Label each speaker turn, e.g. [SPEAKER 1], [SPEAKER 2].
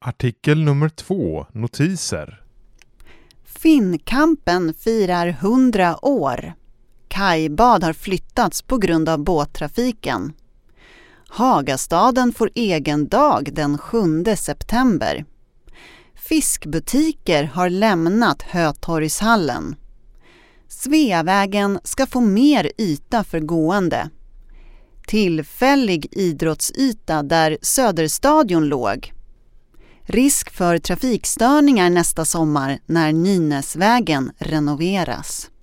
[SPEAKER 1] Artikel nummer 2. Notiser.
[SPEAKER 2] Finnkampen firar 100 år. Kajbad har flyttats på grund av båttrafiken. Hagastaden får egen dag den 7 september. Fiskbutiker har lämnat Hötorgshallen. Sveavägen ska få mer yta för gående. Tillfällig idrottsyta där Söderstadion låg. Risk för trafikstörningar nästa sommar när Nynäsvägen renoveras.